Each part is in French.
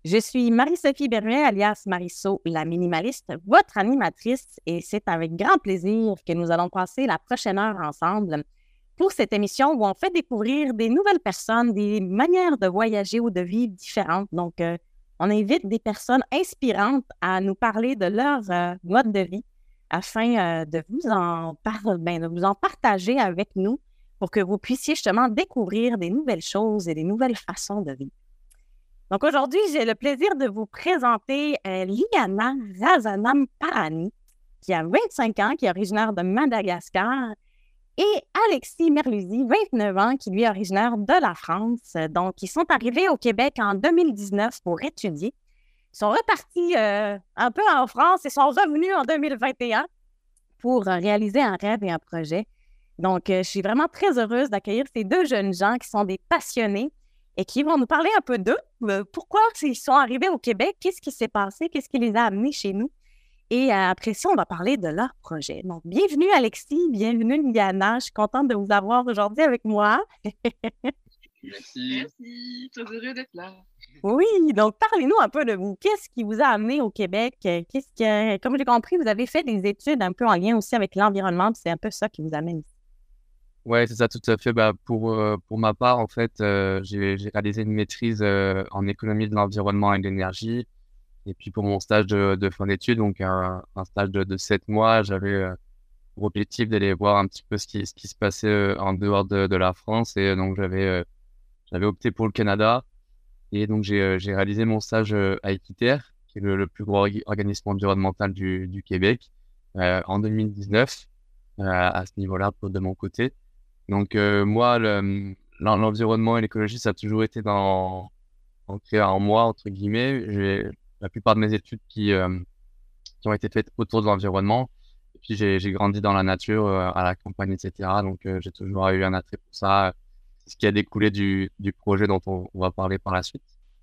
Je suis Marie-Sophie Berruet, alias Marisso, la minimaliste, votre animatrice, et c'est avec grand plaisir que nous allons passer la prochaine heure ensemble pour cette émission où on fait découvrir des nouvelles personnes, des manières de voyager ou de vivre différentes. Donc, on invite des personnes inspirantes à nous parler de leur mode de vie afin de vous en partager avec nous pour que vous puissiez justement découvrir des nouvelles choses et des nouvelles façons de vivre. Donc aujourd'hui, j'ai le plaisir de vous présenter Liana Razanam Parani, qui a 25 ans, qui est originaire de Madagascar, et Alexis Merluzi, 29 ans, qui lui est originaire de la France. Donc, ils sont arrivés au Québec en 2019 pour étudier. Ils sont repartis un peu en France et sont revenus en 2021 pour réaliser un rêve et un projet. Donc, je suis vraiment très heureuse d'accueillir ces deux jeunes gens qui sont des passionnés et qui vont nous parler un peu d'eux. Pourquoi ils sont arrivés au Québec? Qu'est-ce qui s'est passé? Qu'est-ce qui les a amenés chez nous? Et après ça, on va parler de leur projet. Donc, bienvenue Alexis, bienvenue Liana. Je suis contente de vous avoir aujourd'hui avec moi. Merci. Merci, très heureux d'être là. Oui, donc parlez-nous un peu de vous. Qu'est-ce qui vous a amené au Québec? Comme j'ai compris, vous avez fait des études un peu en lien aussi avec l'environnement, puis c'est un peu ça qui vous amène. Ouais, c'est ça, tout à fait. Pour ma part, en fait, j'ai réalisé une maîtrise en économie de l'environnement et de l'énergie. Et puis pour mon stage de fin d'études, donc un stage de 7 mois, j'avais pour objectif d'aller voir un petit peu ce qui se passait en dehors de la France. Et donc j'avais opté pour le Canada. Et donc j'ai réalisé mon stage à Équiterre, qui est le plus gros organisme environnemental du Québec, en 2019, à ce niveau-là de mon côté. Donc moi, l'environnement et l'écologie, ça a toujours été ancré en moi, entre guillemets. J'ai la plupart de mes études qui ont été faites autour de l'environnement. Et puis j'ai grandi dans la nature, à la campagne, etc. Donc j'ai toujours eu un attrait pour ça. C'est ce qui a découlé du projet dont on va parler par la suite.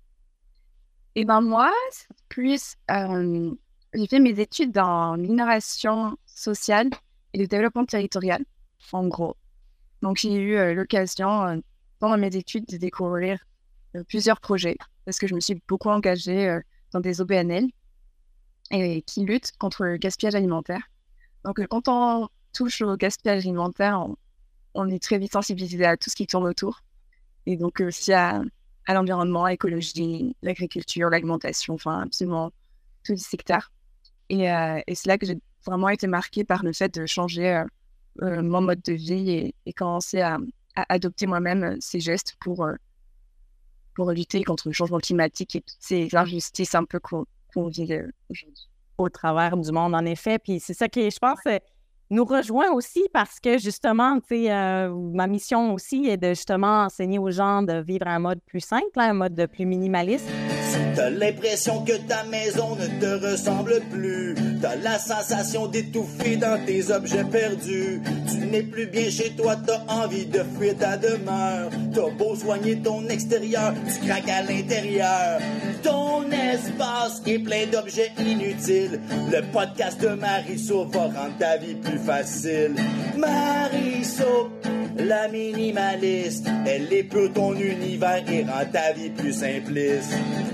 Et ben moi, c'est plus, j'ai fait mes études dans l'innovation sociale et le développement territorial, en gros. Donc, j'ai eu l'occasion, pendant mes études, de découvrir plusieurs projets parce que je me suis beaucoup engagée dans des OBNL et qui luttent contre le gaspillage alimentaire. Donc, quand on touche au gaspillage alimentaire, on est très vite sensibilisé à tout ce qui tourne autour. Et donc, aussi à l'environnement, à l'écologie, l'agriculture, l'alimentation, enfin, absolument tous les secteurs. Et c'est là que j'ai vraiment été marquée par le fait de changer mon mode de vie et commencer à adopter moi-même ces gestes pour lutter contre le changement climatique et toutes ces injustices un peu qu'on vit aujourd'hui. Au travers du monde, en effet. Puis c'est ça qui, je pense, nous rejoint aussi parce que justement, tu sais, ma mission aussi est de justement enseigner aux gens de vivre un mode plus simple, un mode plus minimaliste. Si t'as l'impression que ta maison ne te ressemble plus, t'as la sensation d'étouffer dans tes objets perdus, tu n'es plus bien chez toi, t'as envie de fuir ta demeure, t'as beau soigner ton extérieur, tu craques à l'intérieur, ton espace est plein d'objets inutiles, le podcast de Marisso va rendre ta vie plus facile. Marisso, la minimaliste, elle épure ton univers et rend ta vie plus simpliste.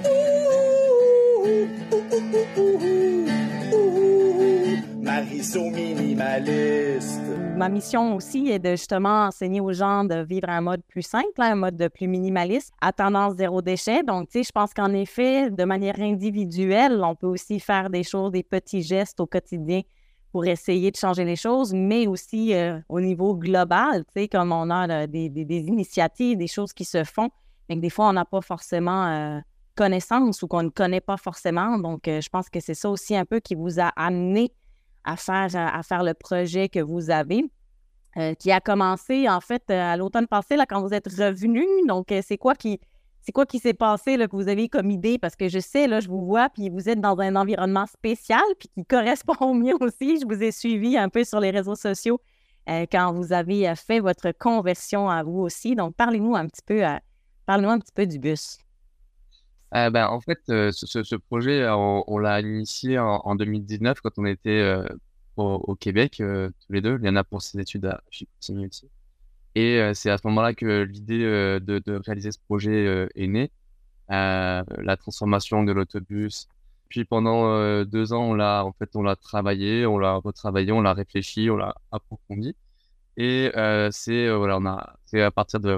Marisso minimaliste. Ma mission aussi est de justement enseigner aux gens de vivre un mode plus simple, un mode plus minimaliste, à tendance zéro déchet. Donc, tu sais, je pense qu'en effet, de manière individuelle, on peut aussi faire des choses, des petits gestes au quotidien pour essayer de changer les choses, mais aussi au niveau global, tu sais, comme on a là, des initiatives, des choses qui se font, mais que des fois, on n'a pas forcément connaissance ou qu'on ne connaît pas forcément. Donc, je pense que c'est ça aussi un peu qui vous a amené à faire le projet que vous avez, qui a commencé, en fait, à l'automne passé, là, quand vous êtes revenu. Donc, c'est quoi qui s'est passé, là, que vous avez comme idée? Parce que je sais, là, je vous vois, puis vous êtes dans un environnement spécial, puis qui correspond au mien aussi. Je vous ai suivi un peu sur les réseaux sociaux quand vous avez fait votre conversion à vous aussi. Donc, parlez-nous un petit peu du bus. En fait, ce projet, on l'a initié en 2019 quand on était au Québec, tous les deux. Il y en a pour ses études à Chicoutimi aussi. Et c'est à ce moment-là que l'idée de réaliser ce projet est née. la transformation de l'autobus. Puis pendant 2 ans, on l'a travaillé, on l'a retravaillé, on l'a réfléchi, on l'a approfondi. Et c'est à partir de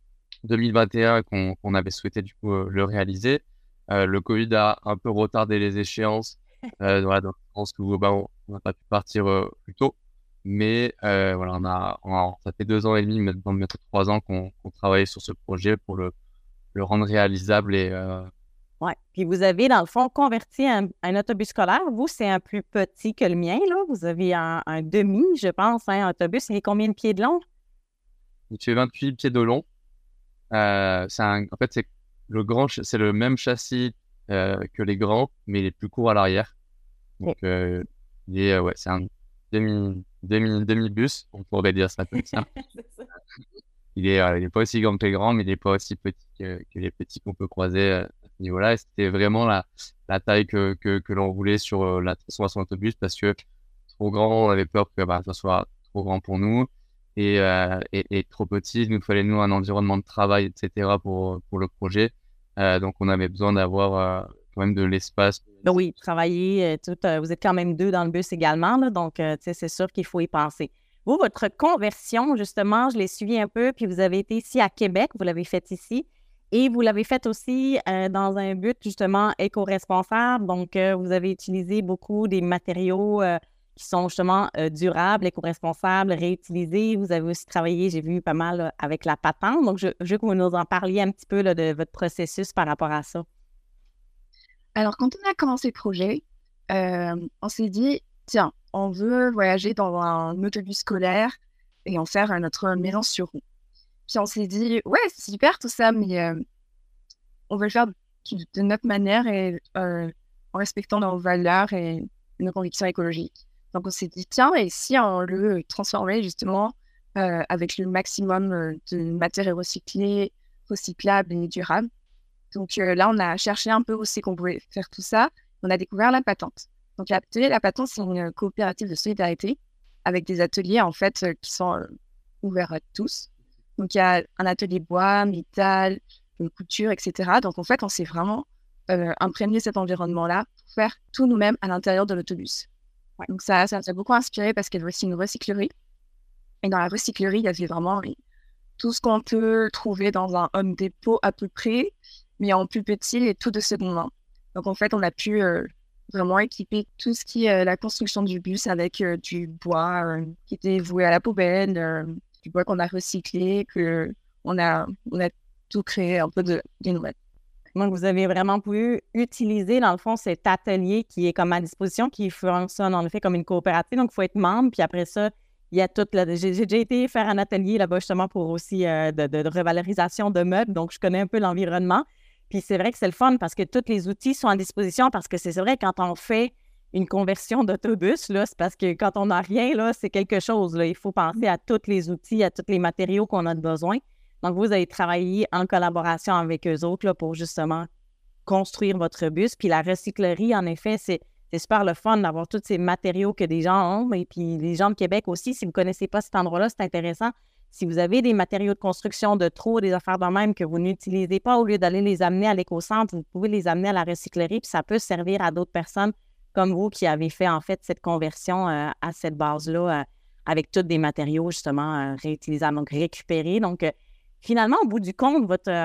2021 qu'on avait souhaité du coup le réaliser. Le Covid a un peu retardé les échéances, voilà, donc je pense que on n'a pas pu partir plus tôt. Mais voilà, ça fait 2 ans et demi, maintenant bientôt 3 ans qu'on travaille sur ce projet pour le rendre réalisable et Oui. Puis vous avez, dans le fond, converti un autobus scolaire. Vous, c'est un plus petit que le mien, là. Vous avez un demi, je pense, un autobus. Et combien de pieds de long? il fait 28 pieds de long. En fait, c'est le même châssis que les grands, mais il est plus court à l'arrière. Donc, c'est un demi-bus, on pourrait dire ça comme ça. Il est pas aussi grand que les grands, mais il est pas aussi petit que les petits qu'on peut croiser à ce niveau-là. Et c'était vraiment la taille que l'on voulait sur la transformation d'autobus, parce que trop grand, on avait peur que ça soit trop grand pour nous et trop petit. Il nous fallait un environnement de travail, etc. pour le projet. Donc on avait besoin d'avoir quand même de l'espace. Oui, travailler, vous êtes quand même 2 dans le bus également, là, donc c'est sûr qu'il faut y penser. Vous, votre conversion, justement, je l'ai suivi un peu, puis vous avez été ici à Québec, vous l'avez faite ici, et vous l'avez faite aussi dans un but, justement, éco-responsable. Donc, vous avez utilisé beaucoup des matériaux qui sont justement durables, éco-responsables, réutilisés. Vous avez aussi travaillé, j'ai vu pas mal avec la patente. Donc, je veux que vous nous en parliez un petit peu là, de votre processus par rapport à ça. Alors, quand on a commencé le projet, on s'est dit, tiens, on veut voyager dans un autobus scolaire et en faire notre maison sur roue. Puis on s'est dit, ouais, c'est super tout ça, mais on veut le faire de notre manière et en respectant nos valeurs et nos convictions écologiques. Donc on s'est dit, tiens, et si on le transformait justement avec le maximum de matériaux recyclés, recyclables et durables. Donc là, on a cherché un peu où c'est qu'on pouvait faire tout ça. On a découvert la patente. Donc l'atelier La Patente, c'est une coopérative de solidarité avec des ateliers en fait qui sont ouverts à tous. Donc il y a un atelier bois, métal, couture, etc. Donc en fait, on s'est vraiment imprégné cet environnement-là pour faire tout nous-mêmes à l'intérieur de l'autobus. Ouais. Donc ça nous a beaucoup inspiré parce qu'il y avait aussi une recyclerie. Et dans la recyclerie, il y avait vraiment tout ce qu'on peut trouver dans un Home Depot à peu près, mais en plus petit et tout de seconde main. Donc en fait, on a pu vraiment équiper tout ce qui est la construction du bus avec du bois qui était voué à la poubelle, du bois qu'on a recyclé, on a tout créé un peu de nouvelles. Donc, vous avez vraiment pu utiliser, dans le fond, cet atelier qui est comme à disposition, qui fonctionne en effet comme une coopérative. Donc, il faut être membre. Puis après ça, il y a toute j'ai déjà été faire un atelier là-bas justement pour aussi de revalorisation de meubles. Donc, je connais un peu l'environnement. Puis c'est vrai que c'est le fun parce que tous les outils sont à disposition parce que c'est vrai, quand on fait une conversion d'autobus, là, c'est parce que quand on n'a rien, là, c'est quelque chose. Là. Il faut penser à tous les outils, à tous les matériaux qu'on a besoin. Donc, vous avez travaillé en collaboration avec eux autres là, pour justement construire votre bus. Puis la recyclerie, en effet, c'est super le fun d'avoir tous ces matériaux que des gens ont. Et puis les gens de Québec aussi, si vous ne connaissez pas cet endroit-là, c'est intéressant. Si vous avez des matériaux de construction de trop, des affaires de même que vous n'utilisez pas, au lieu d'aller les amener à l'éco-centre, vous pouvez les amener à la recyclerie, puis ça peut servir à d'autres personnes comme vous qui avez fait en fait cette conversion à cette base-là avec tous des matériaux justement réutilisables, donc récupérés. Donc, finalement, au bout du compte,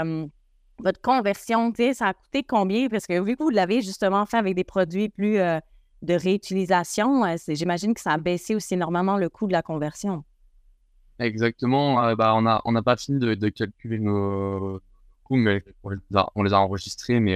votre conversion, ça a coûté combien? Parce que vu que vous l'avez justement fait avec des produits plus de réutilisation, j'imagine que ça a baissé aussi énormément le coût de la conversion. Exactement. On n'a pas fini de calculer nos coûts, mais on les a enregistrés, mais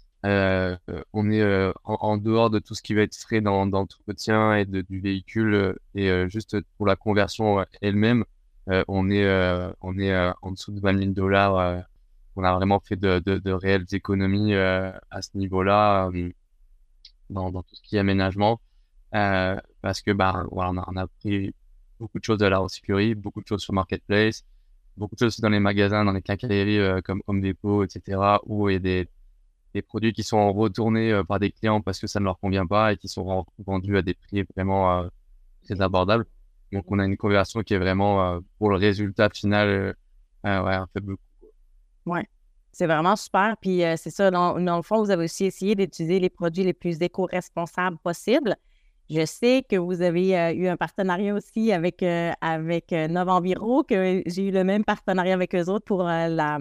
on est en dehors de tout ce qui va être frais dans l'entretien et du véhicule et juste pour la conversion elle-même, on est en dessous de $20,000. On a vraiment fait de réelles économies à ce niveau-là dans tout ce qui est aménagement parce que voilà, on a pris beaucoup de choses de la recyclerie, beaucoup de choses sur Marketplace, beaucoup de choses aussi dans les magasins, dans les quincailleries comme Home Depot, etc., où il y a des produits qui sont retournés par des clients parce que ça ne leur convient pas et qui sont vendus à des prix vraiment très abordables. Donc, on a une conversion qui est vraiment, pour le résultat final, un faible coût. Oui. C'est vraiment super. Puis c'est ça, dans le fond, vous avez aussi essayé d'utiliser les produits les plus éco-responsables possibles. Je sais que vous avez eu un partenariat aussi avec Novanviro, que j'ai eu le même partenariat avec eux autres pour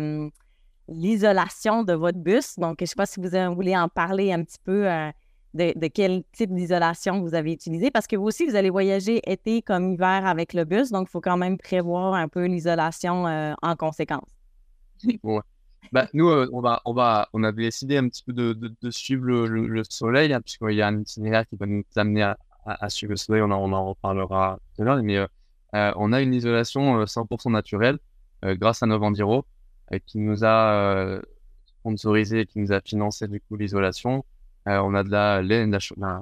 l'isolation de votre bus. Donc, je ne sais pas si vous voulez en parler un petit peu de quel type d'isolation vous avez utilisé, parce que vous aussi, vous allez voyager été comme hiver avec le bus, donc il faut quand même prévoir un peu l'isolation en conséquence. Ouais. Nous, on avait décidé un petit peu de suivre le soleil, hein, puisqu'il y a un itinéraire qui va nous amener à suivre le soleil. On en reparlera tout à l'heure, mais on a une isolation 100% naturelle grâce à Novanviro qui nous a sponsorisé, qui nous a financé du coup l'isolation. On a de la laine,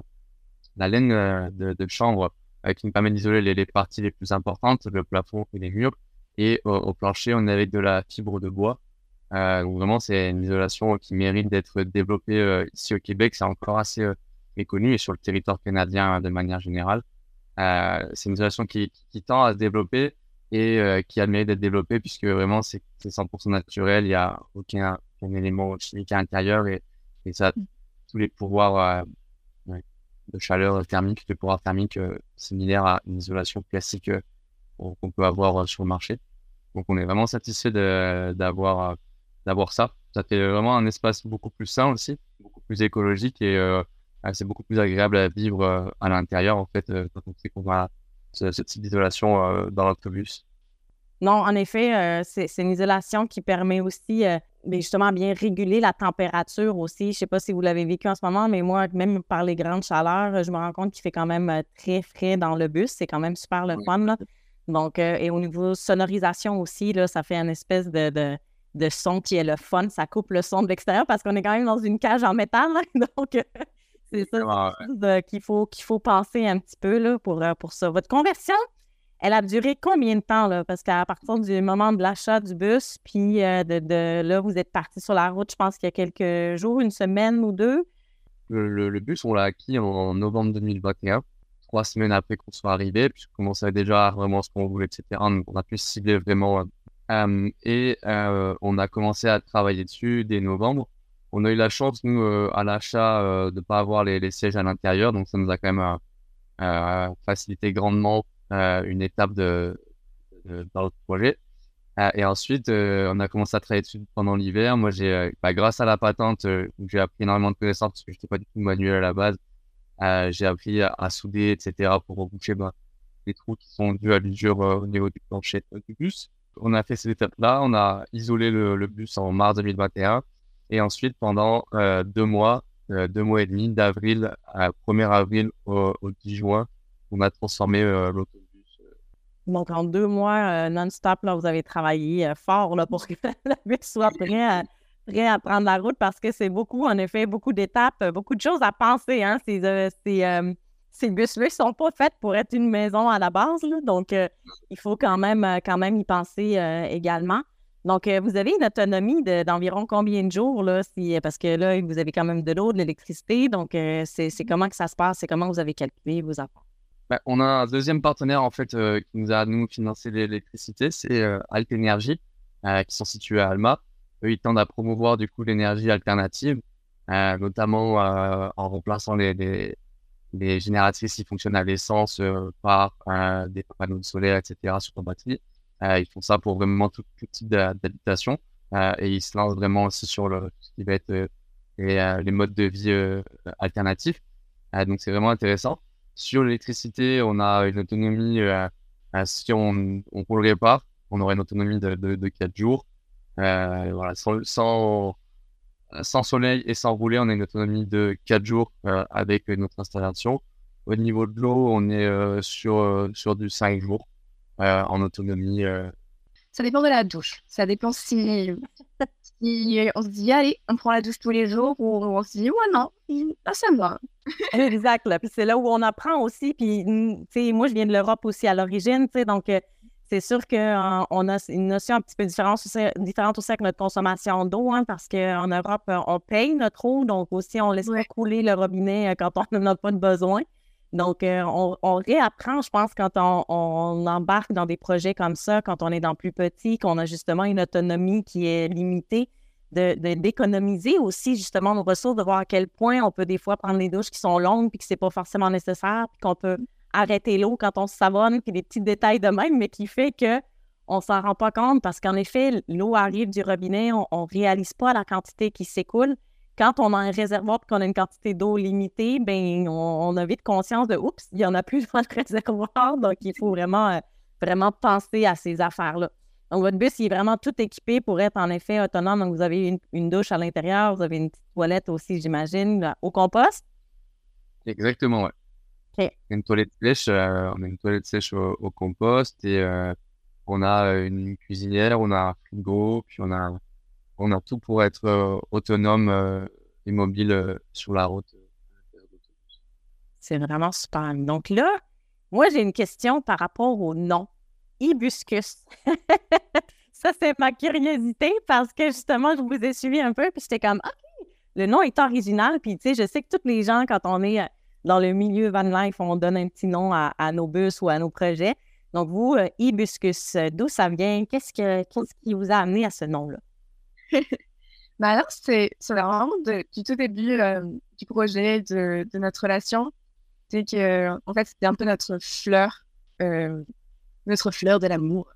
la laine de chanvre qui nous permet d'isoler les parties les plus importantes, le plafond et les murs. Et au plancher, on est avec de la fibre de bois. Donc vraiment, c'est une isolation qui mérite d'être développée ici au Québec. C'est encore assez méconnu et sur le territoire canadien de manière générale. C'est une isolation qui tend à se développer et qui a le mérite d'être développée puisque vraiment, c'est 100% naturel. Il n'y a aucun élément chimique à l'intérieur et ça a tous les pouvoirs de chaleur thermique, de pouvoir thermique similaires à une isolation classique qu'on peut avoir sur le marché. Donc, on est vraiment satisfait d'avoir ça. Ça fait vraiment un espace beaucoup plus sain aussi, beaucoup plus écologique et c'est beaucoup plus agréable à vivre à l'intérieur, en fait, quand on sait qu'on a ce type d'isolation dans l'autobus. Non, en effet, c'est une isolation qui permet aussi justement bien réguler la température aussi. Je ne sais pas si vous l'avez vécu en ce moment, mais moi, même par les grandes chaleurs, je me rends compte qu'il fait quand même très frais dans le bus. C'est quand même super le fun, là. Donc, et au niveau sonorisation aussi, là, ça fait une espèce de son qui est le fun. Ça coupe le son de l'extérieur parce qu'on est quand même dans une cage en métal, là. Donc, c'est ça qu'il faut penser un petit peu là, pour ça. Votre conversion, elle a duré combien de temps, là? Parce qu'à partir du moment de l'achat du bus, puis là, vous êtes parti sur la route, je pense qu'il y a quelques jours, une semaine ou deux. Le bus, on l'a acquis en novembre 2021, 3 semaines après qu'on soit arrivé, puisqu'on commençait déjà vraiment ce qu'on voulait, etc. Donc, on a pu cibler vraiment. On a commencé à travailler dessus dès novembre. On a eu la chance, nous, à l'achat, de ne pas avoir les sièges à l'intérieur. Donc, ça nous a quand même facilité grandement une étape dans notre projet. Et ensuite, on a commencé à travailler dessus pendant l'hiver. Moi, grâce à la patente, j'ai appris énormément de connaissances parce que je n'étais pas du tout manuel à la base. J'ai appris à souder, etc. pour reboucher les trous qui sont dus à l'usure au niveau du plancher du bus. On a fait cette étape-là. On a isolé le bus en mars 2021. Et ensuite, pendant 2 mois et demi, d'avril à 1er avril au 10 juin, on a transformé l'autobus. Donc, en 2 mois non-stop, là, vous avez travaillé fort là, pour que le bus soit prêt à prendre la route parce que c'est beaucoup, en effet, beaucoup d'étapes, beaucoup de choses à penser. Hein? Ces bus-là, ils ne sont pas faits pour être une maison à la base. Là, donc, il faut quand même y penser également. Donc, vous avez une autonomie d'environ combien de jours? Là, parce que là, vous avez quand même de l'eau, de l'électricité. Donc, c'est comment que ça se passe? C'est comment vous avez calculé vos apports? On a un deuxième partenaire en fait qui nous a financé l'électricité, c'est Alt Energy, qui sont situés à Alma. Eux, ils tendent à promouvoir du coup l'énergie alternative, notamment en remplaçant les génératrices qui fonctionnent à l'essence par des panneaux solaires, etc. sur ton batterie. Ils font ça pour vraiment tout type d'habitation et ils se lancent vraiment aussi sur ce qui va être les modes de vie alternatifs. Donc c'est vraiment intéressant. Sur l'électricité, on a une autonomie, si on roulerait pas, on aurait une autonomie de 4 jours. Voilà, sans soleil et sans rouler, on a une autonomie de 4 jours avec notre installation. Au niveau de l'eau, on est sur du 5 jours en autonomie. Ça dépend de la douche. Ça dépend si on se dit, allez, on prend la douche tous les jours ou on se dit, ouais, non, ça me va. Exact. Là. Puis c'est là où on apprend aussi. Puis, tu sais, moi, je viens de l'Europe aussi à l'origine, tu sais, donc c'est sûr qu'on a une notion un petit peu différente aussi avec notre consommation d'eau, hein, parce qu'en Europe, on paye notre eau, donc aussi, on laisse pas couler le robinet quand on n'en a pas de besoin. Donc, on réapprend, je pense, quand on embarque dans des projets comme ça, quand on est dans plus petit, qu'on a justement une autonomie qui est limitée. d'économiser aussi justement nos ressources, de voir à quel point on peut des fois prendre des douches qui sont longues puis que c'est pas forcément nécessaire, puis qu'on peut arrêter l'eau quand on se savonne, puis des petits détails de même, mais qui fait que on s'en rend pas compte parce qu'en effet, l'eau arrive du robinet, on réalise pas la quantité qui s'écoule. Quand on a un réservoir et qu'on a une quantité d'eau limitée, ben on a vite conscience de « oups, il y en a plus dans le réservoir », donc il faut vraiment penser à ces affaires-là. Donc, votre bus, il est vraiment tout équipé pour être en effet autonome. Donc, vous avez une douche à l'intérieur, vous avez une petite toilette aussi, j'imagine, là, au compost. Exactement, ouais. OK. Une toilette sèche, on a une toilette sèche au compost et on a une cuisinière, on a un frigo, puis on a tout pour être autonome et mobile sur la route. C'est vraiment super. Donc là, moi, j'ai une question par rapport au nom. Hibiscus. Ça, c'est ma curiosité parce que justement, je vous ai suivi un peu puis j'étais comme, OK, le nom est original. Puis, tu sais, je sais que tous les gens, quand on est dans le milieu van life, on donne un petit nom à nos bus ou à nos projets. Donc, vous, Hibiscus, d'où ça vient? Qu'est-ce qui vous a amené à ce nom-là? Ben alors, c'est vraiment du tout début du projet, de notre relation. C'est que, en fait, c'était un peu notre fleur de l'amour.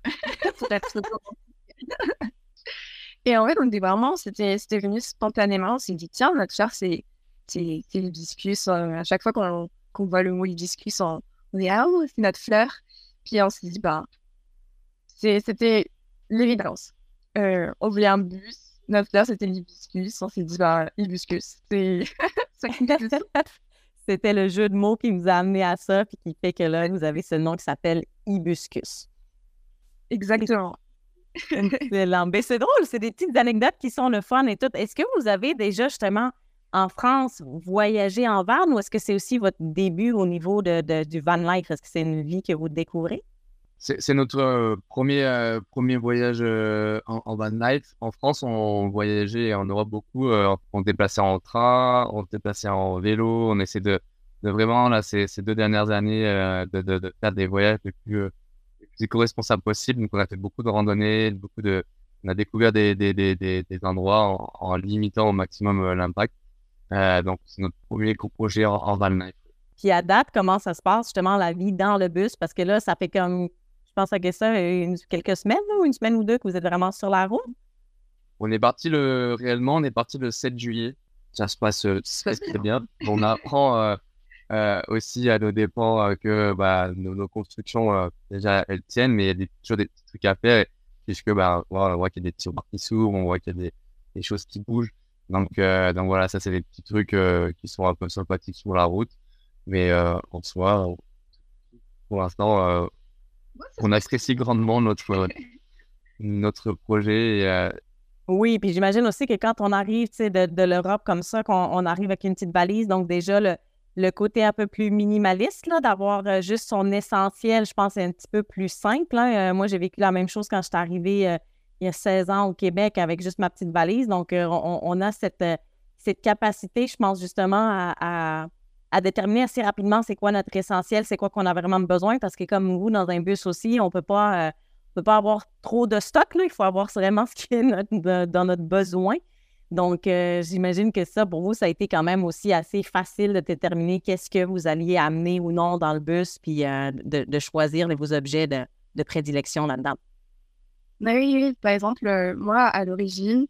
Et en fait, on était vraiment, c'était venu spontanément. On s'est dit, tiens, notre fleur, c'est l'hibiscus. À chaque fois qu'on voit le mot hibiscus, on dit, ah, oh, c'est notre fleur. Puis on s'est dit, bah, c'était l'évidence. On voulait un bus. Notre fleur, c'était l'hibiscus. On s'est dit, bah, hibiscus. C'était le jeu de mots qui vous a amené à ça, puis qui fait que là, vous avez ce nom qui s'appelle Hibiscus. Exactement. Excellent. Ben, c'est drôle, c'est des petites anecdotes qui sont le fun et tout. Est-ce que vous avez déjà justement en France voyagé en van ou est-ce que c'est aussi votre début au niveau du van life? Est-ce que c'est une vie que vous découvrez? C'est notre premier voyage en van life. En France, on voyageait en Europe beaucoup. On se déplaçait en train, on se déplaçait en vélo. On essaie de vraiment, là, ces 2 dernières années, de faire des voyages les plus éco-responsables possibles. Donc, on a fait beaucoup de randonnées, on a découvert des endroits en limitant au maximum l'impact. Donc, c'est notre premier projet en van life. Puis à date, comment ça se passe justement la vie dans le bus? Parce que là, ça fait comme... Je pense que ça, quelques semaines, ou une semaine ou deux que vous êtes vraiment sur la route? On est parti réellement, on est parti le 7 juillet. Ça se passe très bien. On apprend aussi à nos dépens que nos constructions, déjà, elles tiennent, mais il y a toujours des petits trucs à faire. Puisque on voit qu'il y a des petits roues qui s'ouvrent, on voit qu'il y a des choses qui bougent. Donc voilà, ça, c'est des petits trucs qui sont un peu sympathiques sur la route. Mais en soi, pour l'instant... on apprécie grandement notre projet. Oui, puis j'imagine aussi que quand on arrive de l'Europe comme ça, qu'on arrive avec une petite valise, donc déjà le côté un peu plus minimaliste, là, d'avoir juste son essentiel, je pense, c'est un petit peu plus simple. Hein. Moi, j'ai vécu la même chose quand je suis arrivée il y a 16 ans au Québec avec juste ma petite valise. Donc, on a cette capacité, je pense, justement, à déterminer assez rapidement c'est quoi notre essentiel, c'est quoi qu'on a vraiment besoin, parce que comme vous, dans un bus aussi, on peut pas avoir trop de stock, là. Il faut avoir vraiment ce qui est dans notre besoin. Donc, j'imagine que ça, pour vous, ça a été quand même aussi assez facile de déterminer qu'est-ce que vous alliez amener ou non dans le bus, puis de choisir vos objets de prédilection là-dedans. Oui, par exemple, moi, à l'origine,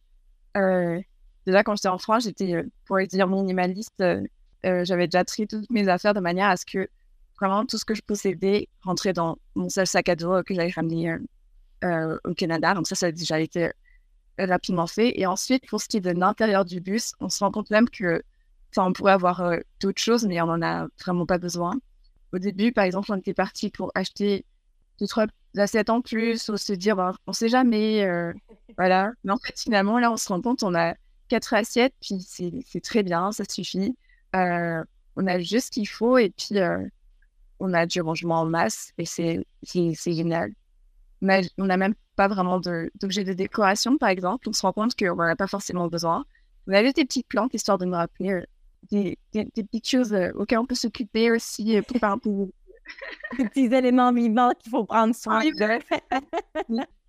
déjà quand j'étais en France, j'étais, pour dire minimaliste, j'avais déjà trié toutes mes affaires de manière à ce que vraiment tout ce que je possédais rentrait dans mon seul sac à dos que j'avais ramené au Canada. Donc ça a déjà été rapidement fait. Et ensuite, pour ce qui est de l'intérieur du bus, on se rend compte même que on pourrait avoir d'autres choses, mais on n'en a vraiment pas besoin. Au début, par exemple, on était parti pour acheter 2-3 assiettes en plus, ou se dire, on ne sait jamais. Voilà. Mais en fait, finalement, là, on se rend compte, on a 4 assiettes, puis c'est très bien, ça suffit. On a juste ce qu'il faut et puis on a du rangement en masse et c'est génial. On n'a même pas vraiment d'objets de décoration, par exemple. On se rend compte qu'on n'en a pas forcément besoin. On a juste des petites plantes histoire de me rappeler des petites choses auxquelles on peut s'occuper aussi pour faire un peu. Des petits éléments vivants qu'il faut prendre soin de.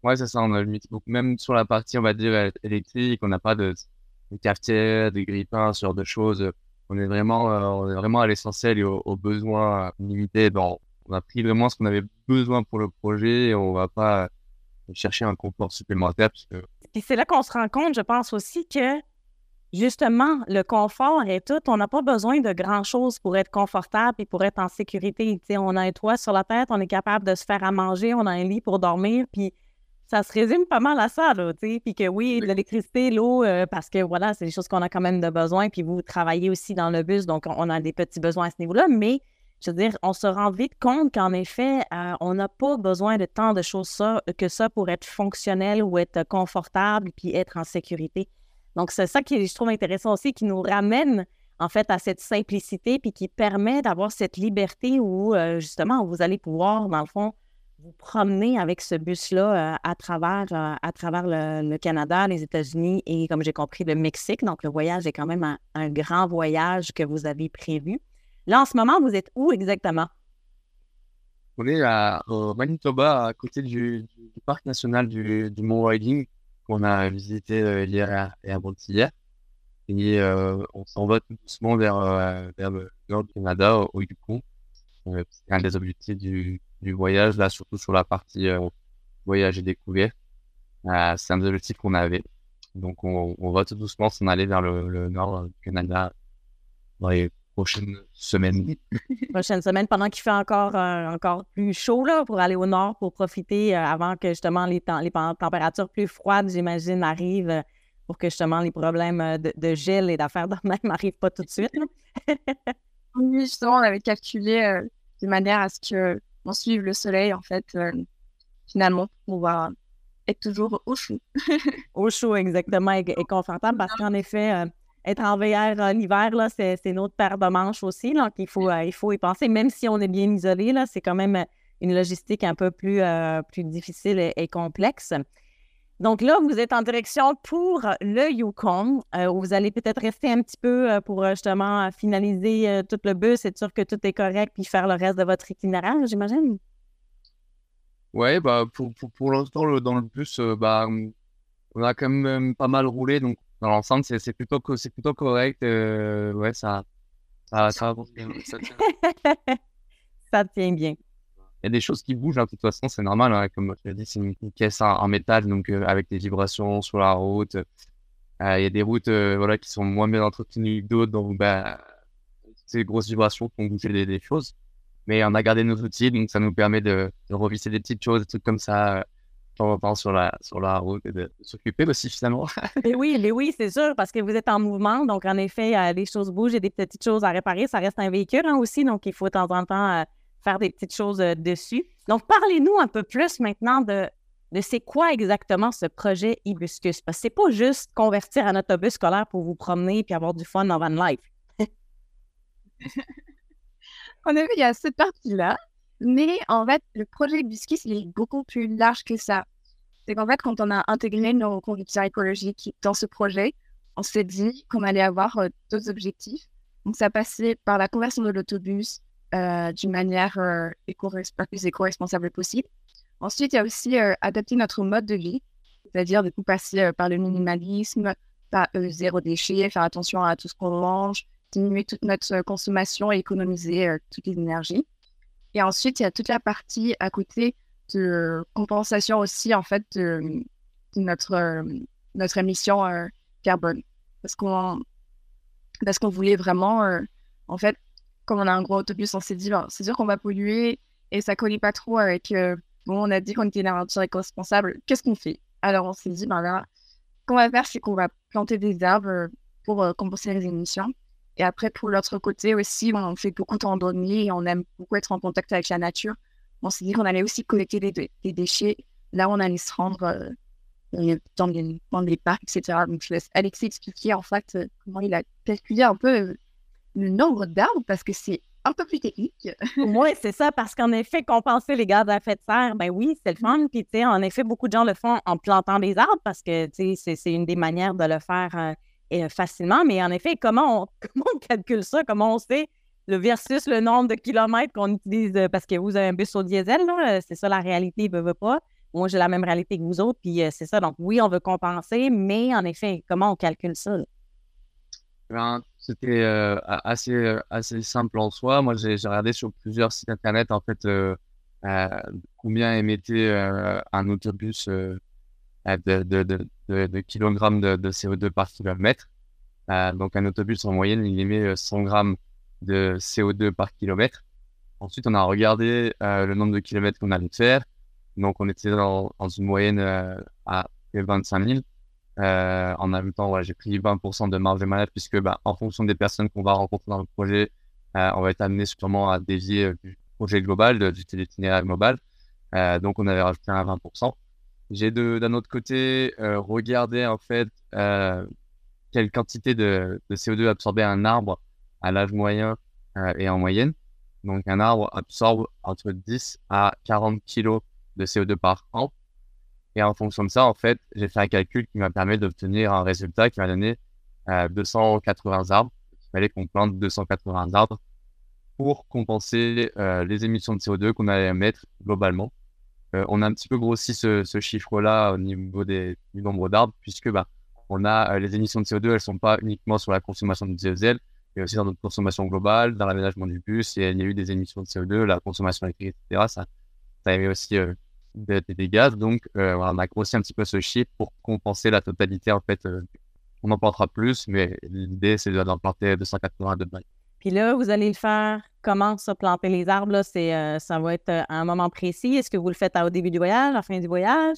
Ouais, c'est ça, on a limité beaucoup. Même sur la partie, on va dire, électrique, on n'a pas de cafetière, de grille-pain, ce genre de choses. On est vraiment à l'essentiel et aux besoins limités. Bon, on a pris vraiment ce qu'on avait besoin pour le projet et on va pas chercher un confort supplémentaire parce que Puis c'est là qu'on se rend compte, je pense aussi, que justement, le confort et tout, on n'a pas besoin de grand-chose pour être confortable et pour être en sécurité. Tu sais, on a un toit sur la tête, on est capable de se faire à manger, on a un lit pour dormir, puis ça se résume pas mal à ça, là, tu sais. Puis que oui, l'électricité, l'eau, parce que voilà, c'est des choses qu'on a quand même de besoin. Puis vous travaillez aussi dans le bus, donc on a des petits besoins à ce niveau-là. Mais je veux dire, on se rend vite compte qu'en effet, on n'a pas besoin de tant de choses que ça pour être fonctionnel ou être confortable puis être en sécurité. Donc, c'est ça qui, je trouve intéressant aussi, qui nous ramène en fait à cette simplicité puis qui permet d'avoir cette liberté où justement, vous allez pouvoir, dans le fond, vous promener avec ce bus-là à travers le Canada, les États-Unis et, comme j'ai compris, le Mexique. Donc, le voyage est quand même un grand voyage que vous avez prévu. Là, en ce moment, vous êtes où exactement? on est au Manitoba, à côté du parc national du Mont Riding, qu'on a visité hier et avant-hier. Et on s'en va tout doucement vers le nord du Canada, au Yukon. C'est un des objectifs du voyage, là, surtout sur la partie voyage et découverte. C'est un des objectifs qu'on avait. Donc, on va tout doucement s'en aller vers le nord du Canada dans les prochaines semaines. Prochaine semaine, pendant qu'il fait encore plus chaud là, pour aller au nord, pour profiter avant que justement les températures plus froides, j'imagine, arrivent pour que justement les problèmes de gel et d'affaires de même n'arrivent pas tout de suite. Oui, justement, on avait calculé de manière à ce qu'on suive le soleil, en fait, finalement, pour pouvoir être toujours au chaud. Au chaud, exactement, et confortable, parce qu'en effet, être en VR l'hiver, là, c'est une autre paire de manches aussi, là, qu'il faut y penser. Même si on est bien isolé, là, c'est quand même une logistique un peu plus difficile et complexe. Donc là, vous êtes en direction pour le Yukon, où vous allez peut-être rester un petit peu pour justement finaliser tout le bus, être sûr que tout est correct, puis faire le reste de votre itinéraire, j'imagine? Ouais, bah, pour l'instant, dans le bus, on a quand même pas mal roulé. Donc, dans l'ensemble, c'est plutôt correct. Ouais, ça avance bien. Ça tient. Ça tient bien. Il y a des choses qui bougent, hein, de toute façon, c'est normal, hein, comme je l'ai dit, c'est une caisse en métal, donc avec des vibrations sur la route. Il y a des routes voilà, qui sont moins bien entretenues que d'autres, donc ces grosses vibrations font bouger des choses. Mais on a gardé nos outils, donc ça nous permet de revisser des petites choses, des trucs comme ça, de temps en temps sur la route et de s'occuper aussi finalement. Mais oui, c'est sûr, parce que vous êtes en mouvement, donc en effet, les choses bougent et des petites choses à réparer. Ça reste un véhicule hein, aussi, donc il faut de temps en temps faire des petites choses dessus. Donc, parlez-nous un peu plus maintenant de c'est quoi exactement ce projet Hibiscus. Parce que c'est pas juste convertir un autobus scolaire pour vous promener puis avoir du fun en van life. En effet, il y a cette partie-là, mais en fait, le projet Hibiscus, il est beaucoup plus large que ça. C'est qu'en fait, quand on a intégré nos convictions écologiques dans ce projet, on s'est dit qu'on allait avoir d'autres objectifs. Donc, ça passait par la conversion de l'autobus d'une manière la plus éco-responsable possible. Ensuite, il y a aussi adapter notre mode de vie, c'est-à-dire de coup passer par le minimalisme, par zéro déchet, faire attention à tout ce qu'on mange, diminuer toute notre consommation et économiser toutes les énergies. Et ensuite, il y a toute la partie à côté de compensation aussi, en fait, de notre émission carbone. Parce qu'on voulait vraiment, en fait, comme on a un gros autobus, on s'est dit, c'est sûr qu'on va polluer et ça ne collait pas trop avec, on a dit qu'on était une aventure éco-responsable, qu'est-ce qu'on fait? Alors, on s'est dit, là, ce qu'on va faire, c'est qu'on va planter des arbres pour compenser les émissions. Et après, pour l'autre côté aussi, on fait beaucoup de randonnées et on aime beaucoup être en contact avec la nature. On s'est dit qu'on allait aussi collecter des déchets. Là, on allait se rendre dans les parcs, etc. Donc, je laisse Alexis expliquer en fait comment il a calculé un peu le nombre d'arbres parce que c'est un peu plus technique. Oui, c'est ça, parce qu'en effet, compenser les gaz à effet de serre, ben oui, c'est le fun. Puis, tu sais, en effet, beaucoup de gens le font en plantant des arbres parce que, tu sais, c'est une des manières de le faire facilement. Mais en effet, comment on calcule ça? Comment on sait le versus le nombre de kilomètres qu'on utilise? Parce que vous avez un bus au diesel, là, c'est ça la réalité, veut pas. moi, j'ai la même réalité que vous autres, puis c'est ça. Donc, oui, on veut compenser, mais en effet, comment on calcule ça? C'était assez simple en soi. Moi, j'ai regardé sur plusieurs sites internet, en fait, combien émettait un autobus de kilogrammes de CO2 par kilomètre. Donc, un autobus, en moyenne, il émet 100 grammes de CO2 par kilomètre. Ensuite, on a regardé le nombre de kilomètres qu'on allait faire. Donc, on était dans une moyenne à 25 000. En même temps, j'ai pris 20% de marge de manœuvre puisque en fonction des personnes qu'on va rencontrer dans le projet, on va être amené sûrement à dévier du projet global, du itinéraire global. Donc, on avait rajouté un 20%. J'ai d'un autre côté regardé en fait quelle quantité de CO2 absorbait un arbre à l'âge moyen et en moyenne. Donc, un arbre absorbe entre 10 à 40 kg de CO2 par an. Et en fonction de ça, en fait, j'ai fait un calcul qui m'a permis d'obtenir un résultat qui m'a donné 280 arbres. Il fallait qu'on plante 280 arbres pour compenser les émissions de CO2 qu'on allait émettre globalement. On a un petit peu grossi ce chiffre-là au niveau du nombre d'arbres, puisque on a les émissions de CO2, elles ne sont pas uniquement sur la consommation de diesel, mais aussi dans notre consommation globale, dans l'aménagement du bus. Et il y a eu des émissions de CO2, la consommation électrique, etc. Ça émet aussi des gaz. Donc, voilà, on a grossi un petit peu ce chiffre pour compenser la totalité. En fait, on en plantera plus, mais l'idée, c'est d'en planter 280 de bail. Puis là, vous allez le faire comment, ça, planter les arbres? Là, ça va être à un moment précis. Est-ce que vous le faites au début du voyage, à la fin du voyage?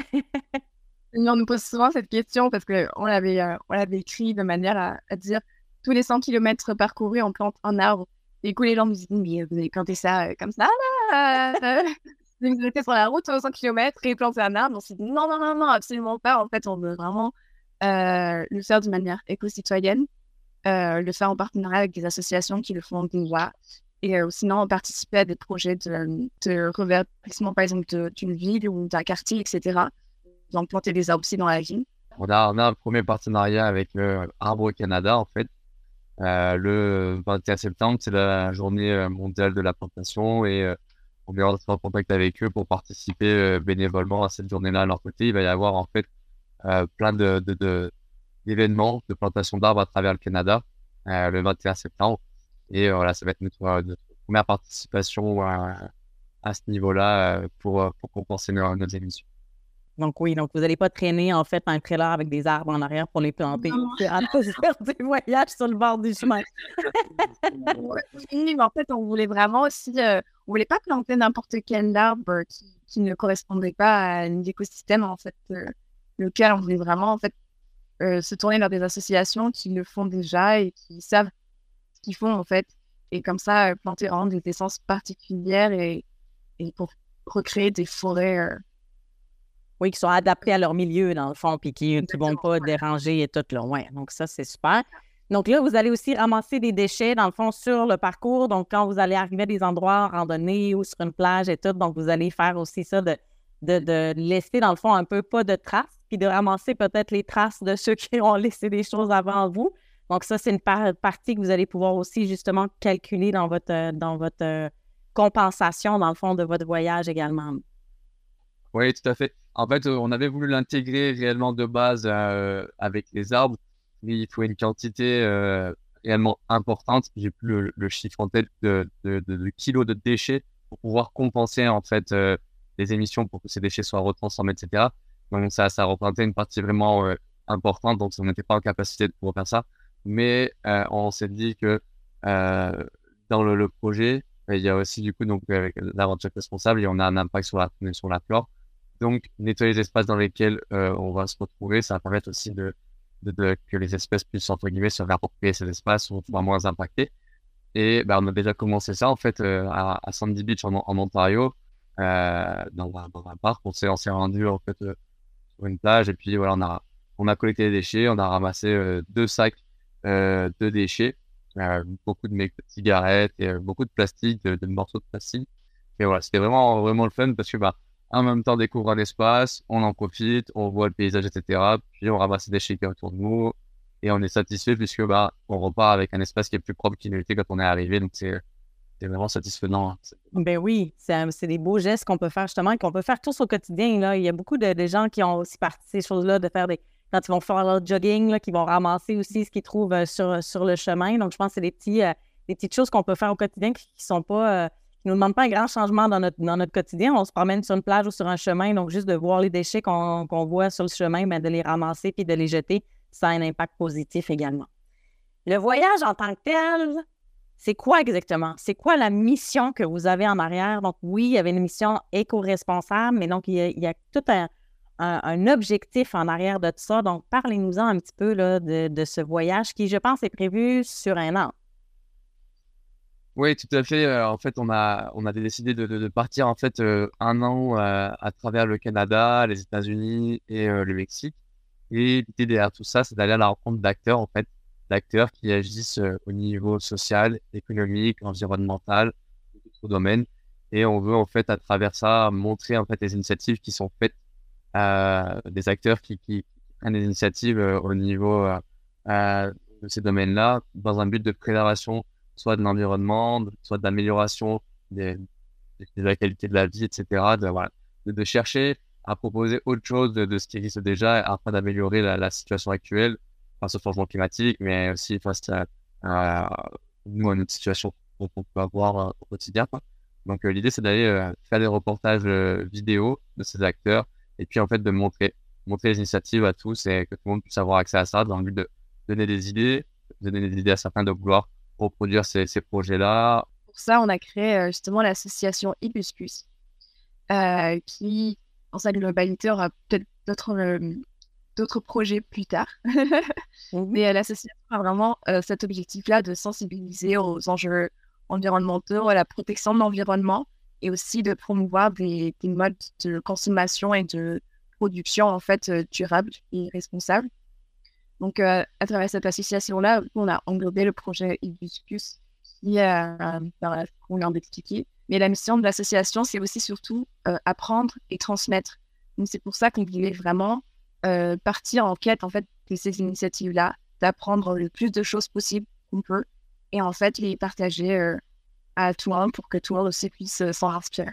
On nous pose souvent cette question parce qu'on l'avait écrit de manière à dire tous les 100 km parcourus, on plante un arbre. Et du coup, les gens me disent, mais vous avez planté ça comme ça, là vous étiez sur la route 100 km et planter un arbre. On s'est dit, non, non, non, non, absolument pas. En fait, on veut vraiment le faire d'une manière éco-citoyenne, le faire en partenariat avec des associations qui le font déjà. Et sinon, participer à des projets de reverdissement, par exemple, d'une ville ou d'un quartier, etc. Donc, planter des arbres aussi dans la ville. On a un premier partenariat avec Arbre Canada, en fait. Le 21 septembre, c'est la journée mondiale de la plantation et on est rentré en contact avec eux pour participer bénévolement à cette journée-là. À leur côté, il va y avoir en fait plein d'événements de plantation d'arbres à travers le Canada le 21 septembre. Et voilà, ça va être notre première participation à ce niveau-là pour compenser nos émissions. Donc oui, donc vous n'allez pas traîner en fait un trailer avec des arbres en arrière pour les planter. C'est à faire des voyages sur le bord du chemin. Oui, mais en fait, on voulait vraiment aussi, on voulait pas planter n'importe quel arbre qui ne correspondait pas à un écosystème en fait lequel on voulait vraiment en fait se tourner vers des associations qui le font déjà et qui savent ce qu'ils font en fait, et comme ça planter vraiment des essences particulières et pour recréer des forêts. Oui, qui sont adaptés à leur milieu, dans le fond, puis qui ne vont pas déranger et tout, là. Ouais, donc ça, c'est super. Donc là, vous allez aussi ramasser des déchets, dans le fond, sur le parcours. Donc, quand vous allez arriver à des endroits en randonnée ou sur une plage et tout, donc vous allez faire aussi ça de laisser, dans le fond, un peu pas de traces, puis de ramasser peut-être les traces de ceux qui ont laissé des choses avant vous. Donc ça, c'est une partie que vous allez pouvoir aussi, justement, calculer dans votre compensation, dans le fond, de votre voyage également. Oui, tout à fait. En fait, on avait voulu l'intégrer réellement de base avec les arbres. Mais il faut une quantité réellement importante. J'ai plus le chiffre en tête de kilos de déchets pour pouvoir compenser en fait les émissions pour que ces déchets soient retransformés, etc. Donc ça représentait une partie vraiment importante. Donc on n'était pas en capacité de pouvoir faire ça. Mais on s'est dit que dans le projet, il y a aussi du coup donc avec l'aventure responsable, et on a un impact sur la flore. Donc, nettoyer les espaces dans lesquels on va se retrouver, ça va permettre aussi que les espèces puissent, entre guillemets, se réapproprier ces espaces où on soit moins impacté. Et on a déjà commencé ça, en fait, à Sandy Beach, en Ontario, dans un parc. On s'est rendu, en fait, sur une plage. Et puis, voilà, on a collecté les déchets. On a ramassé 2 sacs de déchets, beaucoup de mégots de cigarettes et beaucoup de plastique, de morceaux de plastique. Et voilà, c'était vraiment, vraiment le fun parce que, en même temps, découvre un espace, on en profite, on voit le paysage, etc. Puis on ramasse les déchets qui sont autour de nous et on est satisfait puisque on repart avec un espace qui est plus propre qu'il n'était quand on est arrivé. Donc c'est c'est vraiment satisfaisant, hein. Ben oui, c'est des beaux gestes qu'on peut faire justement, et qu'on peut faire tous au quotidien. Là. Il y a beaucoup de gens qui ont aussi parti de ces choses-là, de faire quand ils vont faire leur jogging, là, qui vont ramasser aussi ce qu'ils trouvent sur le chemin. Donc, je pense que c'est des petites choses qu'on peut faire au quotidien qui sont pas, qui nous demandent pas un grand changement dans notre quotidien. On se promène sur une plage ou sur un chemin, donc juste de voir les déchets qu'on voit sur le chemin, ben, de les ramasser puis de les jeter, ça a un impact positif également. Le voyage en tant que tel, c'est quoi exactement? C'est quoi la mission que vous avez en arrière? Donc, oui, il y avait une mission éco-responsable, mais donc, il y a tout un objectif en arrière de tout ça. Donc, parlez-nous-en un petit peu là, de ce voyage qui, je pense, est prévu sur 1 an. Oui, tout à fait. En fait, on a décidé de partir en fait 1 an à travers le Canada, les États-Unis et le Mexique. Et l'idée derrière tout ça, c'est d'aller à la rencontre d'acteurs, en fait, d'acteurs qui agissent au niveau social, économique, environnemental, d'autres domaines. Et on veut en fait à travers ça montrer en fait les initiatives qui sont faites, des acteurs qui prennent des initiatives au niveau de ces domaines-là, dans un but de préservation, soit de l'environnement, soit d'amélioration de la qualité de la vie, etc. Voilà, de chercher à proposer autre chose de ce qui existe déjà afin d'améliorer la situation actuelle face au changement climatique, mais aussi face nous, à notre situation qu'on peut avoir au quotidien, quoi. Donc, l'idée, c'est d'aller faire des reportages vidéo de ces acteurs et puis, en fait, de montrer les initiatives à tous et que tout le monde puisse avoir accès à ça dans le but de donner des idées à certains de vouloir reproduire ces projets-là. Pour ça, on a créé justement l'association Hibiscus, qui, dans sa globalité, aura peut-être d'autres projets plus tard. Mais l'association a vraiment cet objectif-là de sensibiliser aux enjeux environnementaux, à la protection de l'environnement et aussi de promouvoir des modes de consommation et de production en fait durables et responsables. Donc, à travers cette association-là, on a englobé le projet Hibiscus qui qu'on vient d'expliquer. Mais la mission de l'association, c'est aussi surtout apprendre et transmettre. Donc, c'est pour ça qu'on voulait vraiment partir en quête en fait, de ces initiatives-là, d'apprendre le plus de choses possibles qu'on peut et en fait les partager à tout le monde pour que tout le monde aussi puisse s'en inspirer.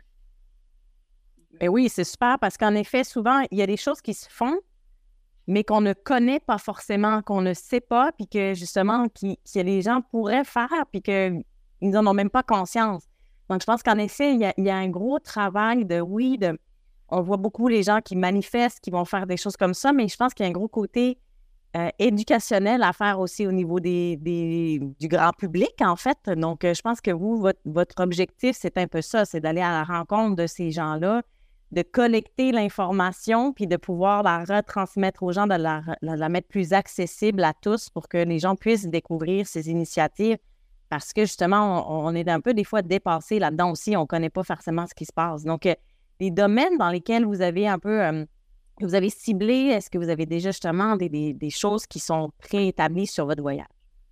Ben oui, c'est super parce qu'en effet, souvent, il y a des choses qui se font, mais qu'on ne connaît pas forcément, qu'on ne sait pas, puis que justement, que les gens pourraient faire, puis qu'ils n'en ont même pas conscience. Donc, je pense qu'en effet, il y a un gros travail on voit beaucoup les gens qui manifestent, qui vont faire des choses comme ça, mais je pense qu'il y a un gros côté éducationnel à faire aussi au niveau du grand public, en fait. Donc, je pense que vous, votre objectif, c'est un peu ça, c'est d'aller à la rencontre de ces gens-là, de collecter l'information, puis de pouvoir la retransmettre aux gens, de la mettre plus accessible à tous pour que les gens puissent découvrir ces initiatives. Parce que justement, on est un peu des fois dépassé là-dedans aussi, on ne connaît pas forcément ce qui se passe. Donc, les domaines dans lesquels vous avez un peu, vous avez ciblé, est-ce que vous avez déjà justement des choses qui sont préétablies sur votre voyage?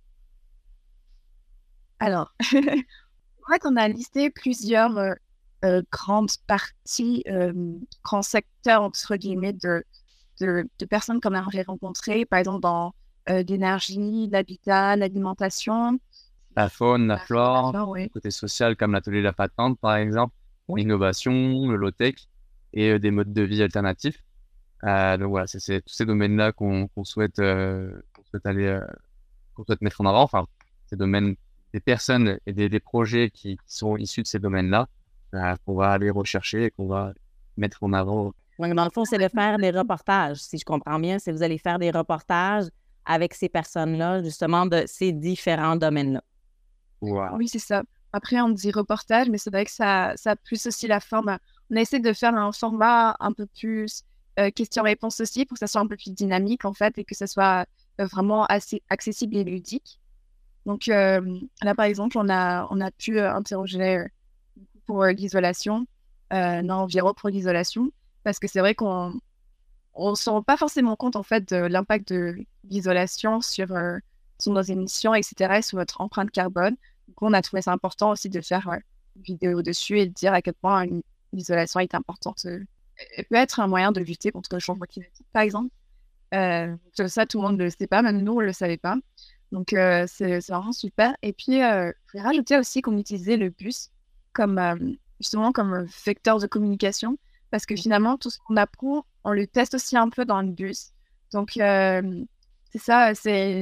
Alors, en fait, on a listé plusieurs grandes parties, grands secteurs, entre guillemets, de personnes qu'on aimerait rencontrer, par exemple dans l'énergie, l'habitat, l'alimentation. La faune, la flore, oui. côté social comme l'atelier de la patente, par exemple, l'innovation, le low-tech et des modes de vie alternatifs. Donc voilà, c'est tous ces domaines-là qu'on souhaite mettre en avant. Enfin, ces domaines, des personnes et des projets qui sont issus de ces domaines-là, qu'on va aller rechercher et qu'on va mettre en avant. Donc, dans le fond, c'est de faire des reportages, si je comprends bien. C'est vous allez faire des reportages avec ces personnes-là, justement, de ces différents domaines-là. Wow. Oui, c'est ça. Après, on dit reportage, mais c'est vrai que ça a plus aussi la forme. On a essayé de faire un format un peu plus question-réponse aussi pour que ça soit un peu plus dynamique, en fait, et que ça soit vraiment assez accessible et ludique. Donc, là, par exemple, on a pu interroger pour l'isolation, environ pour l'isolation, parce que c'est vrai qu'on ne se rend pas forcément compte, en fait, de l'impact de l'isolation sur nos émissions, etc., et sur notre empreinte carbone. Donc, on a trouvé ça important aussi de faire une vidéo dessus et de dire à quel point l'isolation est importante. Elle peut être un moyen de lutter contre le changement climatique, par exemple. Ça, tout le monde ne le sait pas, même nous, on ne le savait pas. Donc, c'est vraiment super. Et puis, je voulais rajouter aussi qu'on utilisait le bus comme, justement, comme vecteur de communication. Parce que finalement, tout ce qu'on apprend, on le teste aussi un peu dans le bus. Donc, c'est ça,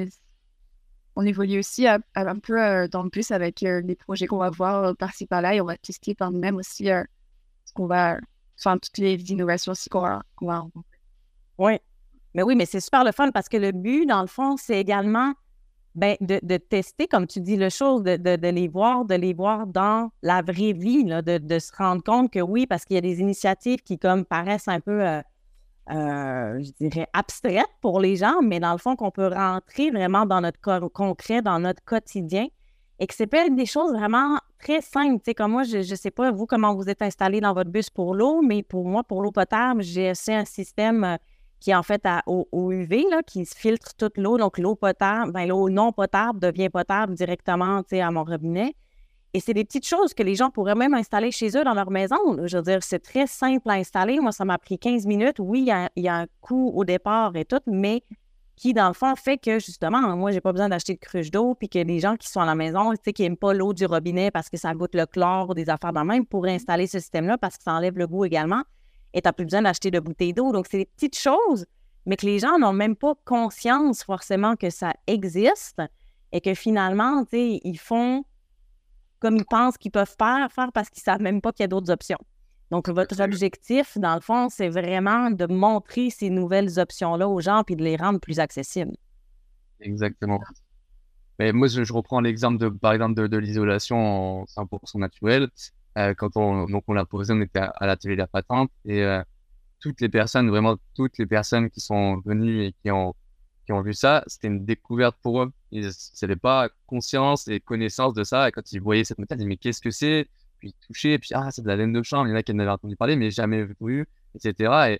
on évolue aussi un peu dans le bus avec les projets qu'on va voir par-ci, par-là. Et on va tester par nous-mêmes aussi ce qu'on va, enfin, toutes les innovations aussi qu'on va rencontrer. Oui. Mais oui, mais c'est super le fun parce que le but, dans le fond, c'est également de tester, comme tu dis, les choses, de les voir dans la vraie vie, là, de se rendre compte que oui, parce qu'il y a des initiatives qui comme paraissent un peu, je dirais, abstraites pour les gens, mais dans le fond, qu'on peut rentrer vraiment dans notre concret, dans notre quotidien, et que c'est pas des choses vraiment très simples. Tu sais, comme moi, je ne sais pas, vous, comment vous êtes installé dans votre bus pour l'eau, mais pour moi, pour l'eau potable, j'ai aussi un système qui est en fait au UV, là, qui filtre toute l'eau. Donc, l'eau potable, l'eau non potable devient potable directement, tu sais, à mon robinet. Et c'est des petites choses que les gens pourraient même installer chez eux dans leur maison, là. Je veux dire, c'est très simple à installer. Moi, ça m'a pris 15 minutes. Oui, il y a un coût au départ et tout, mais qui, dans le fond, fait que, justement, moi, j'ai pas besoin d'acheter de cruche d'eau, puis que les gens qui sont à la maison, tu sais, qui n'aiment pas l'eau du robinet parce que ça goûte le chlore ou des affaires de même, pourraient installer ce système-là parce que ça enlève le goût également. Et tu n'as plus besoin d'acheter de bouteilles d'eau. Donc, c'est des petites choses, mais que les gens n'ont même pas conscience forcément que ça existe et que finalement, tu sais, ils font comme ils pensent qu'ils peuvent faire parce qu'ils ne savent même pas qu'il y a d'autres options. Donc, votre objectif, dans le fond, c'est vraiment de montrer ces nouvelles options-là aux gens puis de les rendre plus accessibles. Exactement. Mais moi, je reprends l'exemple par exemple, de l'isolation en 100% naturelle. Quand on l'a posé, on était à l'atelier de la patente et vraiment toutes les personnes qui sont venues et qui ont vu ça, c'était une découverte pour eux. Ils n'avaient pas conscience et connaissance de ça. Et quand ils voyaient cette méthode, ils disaient, mais qu'est-ce que c'est? Puis ils touchaient, puis c'est de la laine de chanvre. Il y en a qui en avaient entendu parler, mais jamais vu, etc.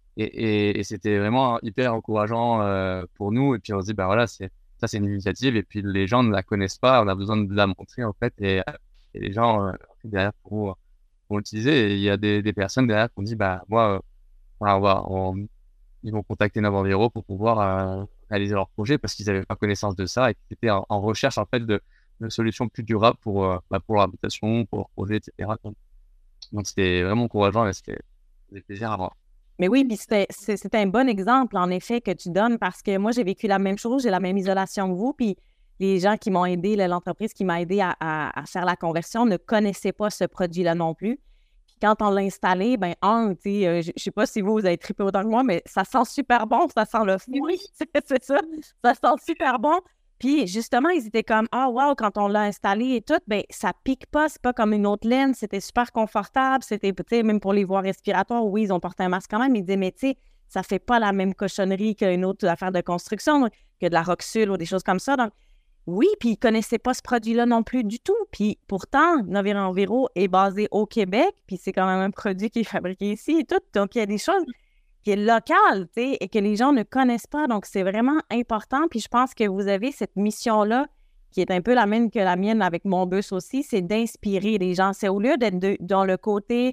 Et c'était vraiment hyper encourageant pour nous. Et puis on se dit, bah voilà, c'est une initiative. Et puis les gens ne la connaissent pas. On a besoin de la montrer, en fait. Et les gens derrière pour l'utiliser. Et il y a des personnes derrière qui ont dit, bah moi, voilà, ils vont contacter Navanviro pour pouvoir réaliser leur projet parce qu'ils n'avaient pas connaissance de ça et qu'ils étaient en recherche en fait de solutions plus durables pour leur habitation, pour leur projet, etc. Donc c'était vraiment encourageant et c'était plaisir à voir. Mais oui, puis c'était un bon exemple, en effet, que tu donnes parce que moi, j'ai vécu la même chose, j'ai la même isolation que vous, puis les gens qui m'ont aidé, l'entreprise qui m'a aidé à faire la conversion ne connaissaient pas ce produit-là non plus. Puis quand on l'a installé, tu sais, je sais pas si vous avez trippé autant que moi, mais ça sent super bon, ça sent le fruit, oui. C'est ça, ça sent super bon. Puis justement, ils étaient comme, wow, quand on l'a installé et tout, ça pique pas, c'est pas comme une autre laine, c'était super confortable, c'était, tu sais, même pour les voies respiratoires, oui, ils ont porté un masque quand même, ils disaient, mais tu sais, ça fait pas la même cochonnerie qu'une autre affaire de construction, que de la Roxul ou des choses comme ça. Donc, oui, puis ils connaissaient pas ce produit-là non plus du tout. Puis pourtant, Navanviro est basé au Québec, puis c'est quand même un produit qui est fabriqué ici et tout. Donc, il y a des choses qui est local, tu sais, et que les gens ne connaissent pas. Donc, c'est vraiment important. Puis je pense que vous avez cette mission-là, qui est un peu la même que la mienne avec mon bus aussi, c'est d'inspirer les gens. C'est au lieu d'être dans le côté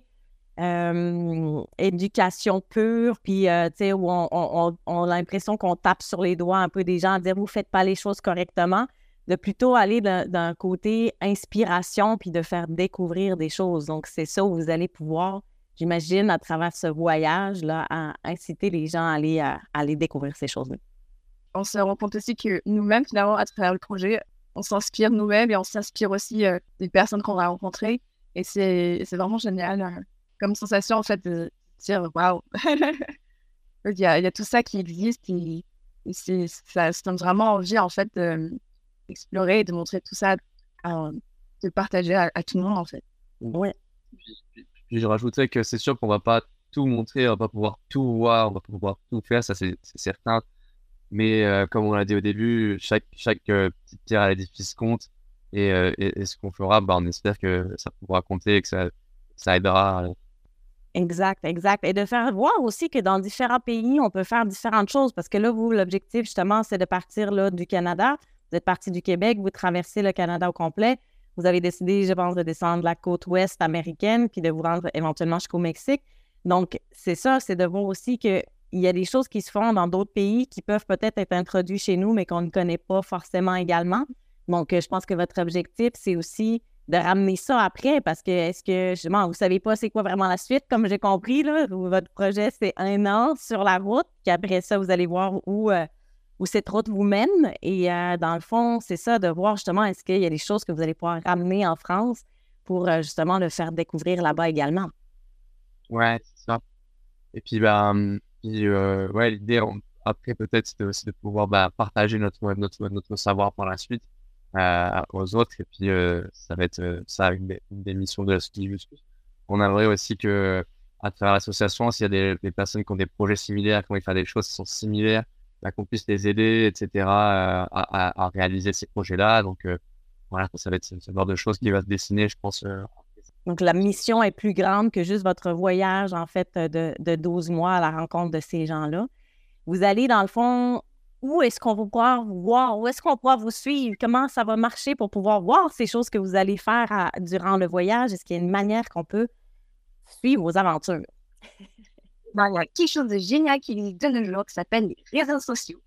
éducation pure, puis, tu sais, où on a l'impression qu'on tape sur les doigts un peu des gens, à dire « vous ne faites pas les choses correctement », de plutôt aller d'un côté inspiration, puis de faire découvrir des choses. Donc, c'est ça où vous allez pouvoir, j'imagine, à travers ce voyage-là, à inciter les gens à aller découvrir ces choses-là. On se rend compte aussi que nous-mêmes, finalement, à travers le projet, on s'inspire nous-mêmes et on s'inspire aussi des personnes qu'on va rencontrer. Et c'est vraiment génial comme sensation, en fait, de dire « waouh ». Il y a tout ça qui existe et ça donne vraiment envie, en fait, d'explorer et de montrer tout ça, de partager à tout le monde, en fait. Oui. Puis je rajouterais que c'est sûr qu'on va pas tout montrer, on va pas pouvoir tout voir, on va pas pouvoir tout faire, ça c'est certain. Mais comme on l'a dit au début, chaque petite pierre à l'édifice compte. Et ce qu'on fera, on espère que ça pourra compter et que ça aidera. Exact. Et de faire voir aussi que dans différents pays, on peut faire différentes choses. Parce que là, vous, l'objectif, justement, c'est de partir là, du Canada. Vous êtes parti du Québec, vous traversez le Canada au complet. Vous avez décidé, je pense, de descendre la côte ouest américaine puis de vous rendre éventuellement jusqu'au Mexique. Donc, c'est ça, c'est de voir aussi qu'il il y a des choses qui se font dans d'autres pays qui peuvent peut-être être introduites chez nous, mais qu'on ne connaît pas forcément également. Donc, je pense que votre objectif, c'est aussi de ramener ça après, parce que est-ce que, justement, vous ne savez pas c'est quoi vraiment la suite, comme j'ai compris, là, votre projet, c'est 1 an sur la route, puis après ça, vous allez voir où cette route vous mène. Et dans le fond, c'est ça, de voir justement, est-ce qu'il y a des choses que vous allez pouvoir ramener en France pour justement le faire découvrir là-bas également. Ouais, c'est ça. Et puis, ouais, l'idée, après, peut-être, c'était aussi de pouvoir partager notre savoir par la suite aux autres. Et puis, ça va être ça, une des missions de la Skibuscus. On aimerait aussi que, à travers l'association, s'il y a des personnes qui ont des projets similaires, qui ont envie de faire des choses qui sont similaires, qu'on puisse les aider, etc., à réaliser ces projets-là. Donc, voilà, ça va être ce genre de choses qui va se dessiner, je pense. Donc, la mission est plus grande que juste votre voyage, en fait, de 12 mois à la rencontre de ces gens-là. Vous allez, dans le fond, où est-ce qu'on va pouvoir vous voir? Où est-ce qu'on pourra vous suivre? Comment ça va marcher pour pouvoir voir ces choses que vous allez faire durant le voyage? Est-ce qu'il y a une manière qu'on peut suivre vos aventures? Il y a quelque chose de génial qui existe de nos jours qui s'appelle les réseaux sociaux.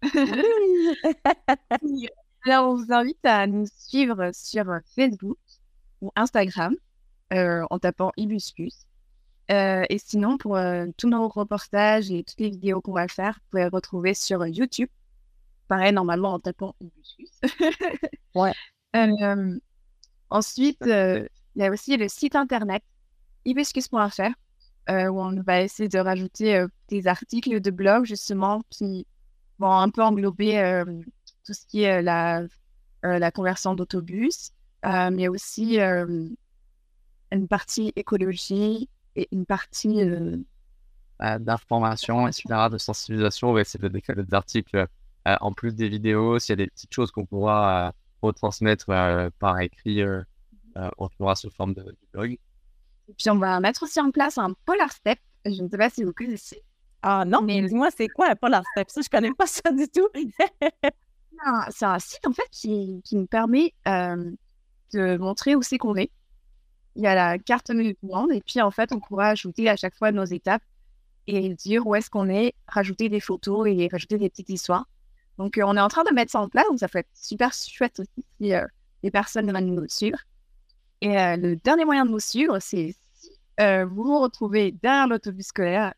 Alors, on vous invite à nous suivre sur Facebook ou Instagram en tapant Hibiscus. Et sinon, pour tous nos reportages et toutes les vidéos qu'on va faire, vous pouvez retrouver sur YouTube. Pareil, normalement, en tapant Hibiscus. Ouais. Ensuite, il y a aussi le site internet hibiscus.fr où on va essayer de rajouter des articles de blog, justement, qui vont un peu englober tout ce qui est la conversion d'autobus, mais aussi une partie écologie et une partie d'information, etc., de sensibilisation. On va essayer de décrire des articles en plus des vidéos. S'il y a des petites choses qu'on pourra retransmettre par écrit, on fera sous forme de blog. Et puis, on va mettre aussi en place un Polar Step. Je ne sais pas si vous connaissez. Ah non, mais dis-moi, c'est quoi un Polar Step? Ça, je ne connais pas ça du tout. C'est un site, en fait, qui nous permet de montrer où c'est qu'on est. Il y a la carte du monde et puis, en fait, on pourra ajouter à chaque fois nos étapes et dire où est-ce qu'on est, rajouter des photos et rajouter des petites histoires. Donc, on est en train de mettre ça en place. Donc, ça peut être super chouette aussi si les personnes veulent nous suivre. Et le dernier moyen de nous suivre, c'est si vous vous retrouvez derrière l'autobus scolaire.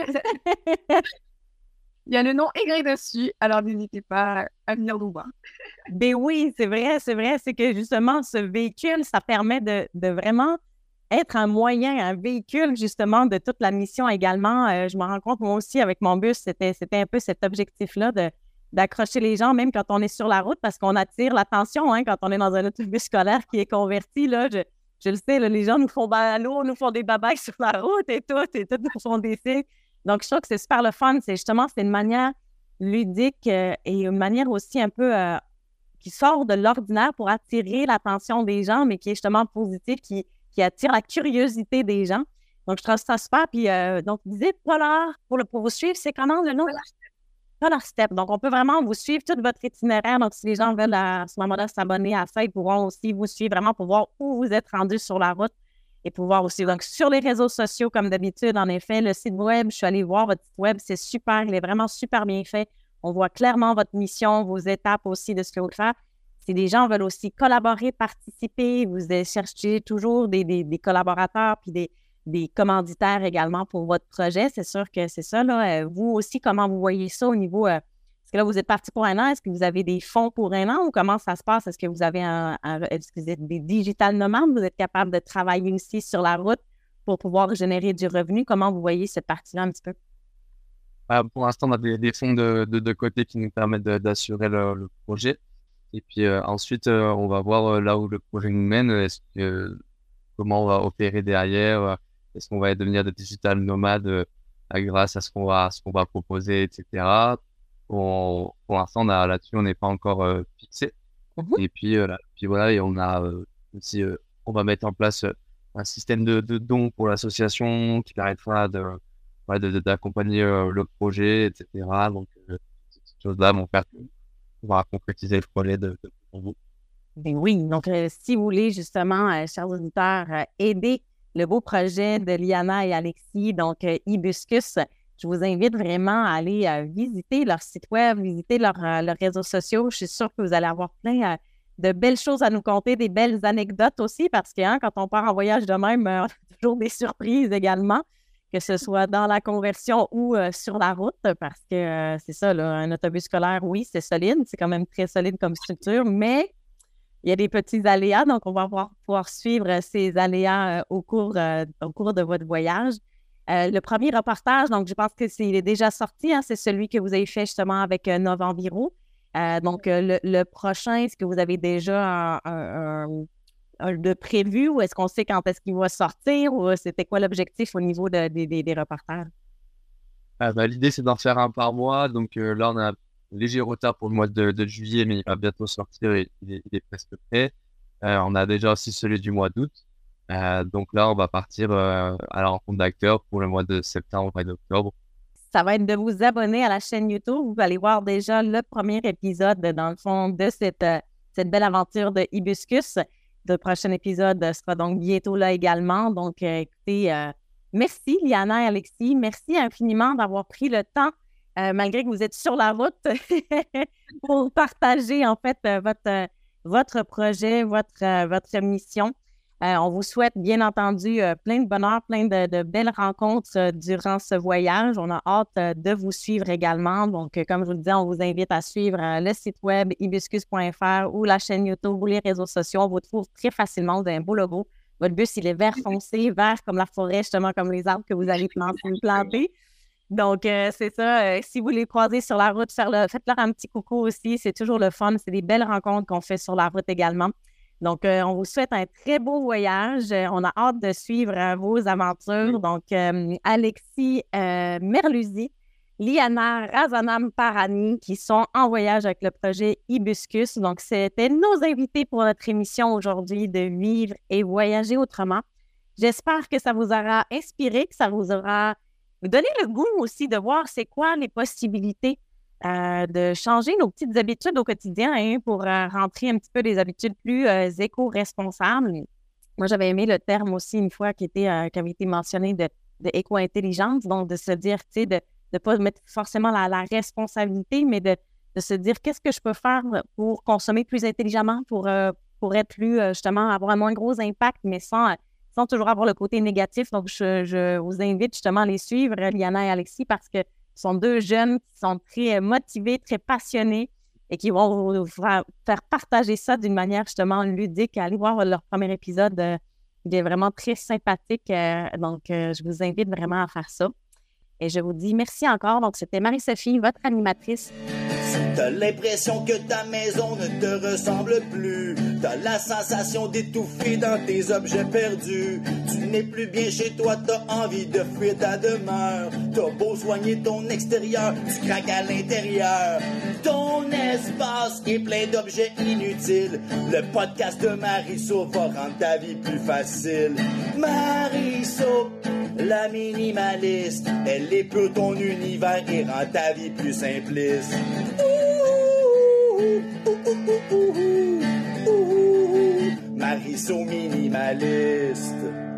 Il y a le nom écrit dessus, alors n'hésitez pas à venir nous voir. Ben oui, c'est vrai. C'est que justement, ce véhicule, ça permet de vraiment être un moyen, un véhicule justement de toute la mission également. Je me rends compte, moi aussi, avec mon bus, c'était un peu cet objectif-là d'accrocher les gens, même quand on est sur la route, parce qu'on attire l'attention quand on est dans un autobus scolaire qui est converti. Là, je le sais, là, les gens nous font nous font des babayes sur la route et tout nous font des signes. Donc, je trouve que c'est super le fun. C'est une manière ludique et une manière aussi un peu qui sort de l'ordinaire pour attirer l'attention des gens, mais qui est justement positive, qui attire la curiosité des gens. Donc, je trouve ça super. Puis, donc, vous disiez Polar, pour vous suivre, c'est comment le nom? Polar Step. Donc, on peut vraiment vous suivre tout votre itinéraire. Donc, si les gens veulent à ce moment-là s'abonner à ça, ils pourront aussi vous suivre vraiment pour voir où vous êtes rendu sur la route et pouvoir aussi. Donc, sur les réseaux sociaux, comme d'habitude, en effet, le site web, je suis allée voir votre site web, c'est super. Il est vraiment super bien fait. On voit clairement votre mission, vos étapes aussi de ce que vous faites. Si des gens veulent aussi collaborer, participer, vous cherchez toujours des collaborateurs puis des commanditaires également pour votre projet. C'est sûr que c'est ça. Là. Vous aussi, comment vous voyez ça au niveau... est-ce que là, vous êtes parti pour 1 an? Est-ce que vous avez des fonds pour 1 an ou comment ça se passe? Est-ce que vous avez est-ce que vous êtes des digital nomades? Vous êtes capable de travailler aussi sur la route pour pouvoir générer du revenu? Comment vous voyez cette partie-là un petit peu? Pour l'instant, on a des fonds de côté qui nous permettent d'assurer le projet. Et puis ensuite, on va voir là où le projet nous mène. Comment on va opérer derrière? Est-ce qu'on va devenir des digital nomades grâce à ce qu'on va proposer, etc. Pour l'instant, là-dessus, on n'est pas encore fixé. Et puis voilà, et on a aussi, on va mettre en place un système de dons pour l'association qui permettra d'accompagner le projet, etc. Donc, ces choses-là vont faire qu'on va concrétiser le projet pour vous. Ben oui, donc si vous voulez justement, chers auditeurs, aider le beau projet de Liana et Alexis, donc Hibiscus, Je vous invite vraiment à aller visiter leur site web, visiter leurs réseaux sociaux. Je suis sûre que vous allez avoir plein de belles choses à nous conter, des belles anecdotes aussi, parce que quand on part en voyage de même, on a toujours des surprises également, que ce soit dans la conversion ou sur la route, parce que c'est ça, là, un autobus scolaire, oui, c'est solide, c'est quand même très solide comme structure, mais il y a des petits aléas, donc on va pouvoir suivre ces aléas au cours de votre voyage. Le premier reportage, donc je pense que il est déjà sorti, c'est celui que vous avez fait justement avec Novambiro. Donc, le prochain, est-ce que vous avez déjà un de prévu ou est-ce qu'on sait quand est-ce qu'il va sortir ou c'était quoi l'objectif au niveau des reportages? L'idée, c'est d'en faire un par mois. Donc là, on a un léger retard pour le mois de juillet, mais il va bientôt sortir et il est presque prêt. On a déjà aussi celui du mois d'août. Donc là, on va partir à la rencontre d'acteurs pour le mois de septembre et d'octobre. Ça va être de vous abonner à la chaîne YouTube. Vous allez voir déjà le premier épisode, dans le fond, de cette belle aventure de Hibiscus. Le prochain épisode sera donc bientôt là également. Donc, écoutez, merci Liana et Alexis. Merci infiniment d'avoir pris le temps, malgré que vous êtes sur la route, pour partager en fait votre projet, votre mission. On vous souhaite, bien entendu, plein de bonheur, plein de belles rencontres durant ce voyage. On a hâte de vous suivre également. Donc, comme je vous le disais, on vous invite à suivre le site web hibiscus.fr ou la chaîne YouTube ou les réseaux sociaux. On vous trouve très facilement. Vous avez un beau logo. Votre bus, il est vert foncé, vert comme la forêt, justement comme les arbres que vous allez planter. Donc, c'est ça. Si vous les croisez sur la route, faites-leur un petit coucou aussi. C'est toujours le fun. C'est des belles rencontres qu'on fait sur la route également. Donc, on vous souhaite un très beau voyage. On a hâte de suivre vos aventures. Donc, Alexis Merluzzi, Liana Razanam Parani, qui sont en voyage avec le projet Hibiscus. Donc, c'était nos invités pour notre émission aujourd'hui de Vivre et voyager autrement. J'espère que ça vous aura inspiré, que ça vous aura donné le goût aussi de voir c'est quoi les possibilités de changer nos petites habitudes au quotidien pour rentrer un petit peu des habitudes plus éco-responsables. Moi, j'avais aimé le terme aussi une fois qui avait été mentionné de éco-intelligence, donc de se dire, tu sais, de ne pas mettre forcément la responsabilité, mais de se dire qu'est-ce que je peux faire pour consommer plus intelligemment, pour être plus, justement, avoir un moins gros impact, mais sans toujours avoir le côté négatif. Donc, je vous invite justement à les suivre, Liana et Alexis, parce que ce sont deux jeunes qui sont très motivés, très passionnés et qui vont vous faire partager ça d'une manière justement ludique. Allez voir leur premier épisode. Il est vraiment très sympathique. Donc, je vous invite vraiment à faire ça. Et je vous dis merci encore. Donc, c'était Marie-Sophie, votre animatrice. Si t'as l'impression que ta maison ne te ressemble plus, t'as la sensation d'étouffer dans tes objets perdus, tu n'es plus bien chez toi, t'as envie de fuir ta demeure, t'as beau soigner ton extérieur, tu craques à l'intérieur. Ton espace est plein d'objets inutiles, le podcast de Mariso va rendre ta vie plus facile. Mariso, la minimaliste, elle épure ton univers et rend ta vie plus simpliste. Mariso minimaliste.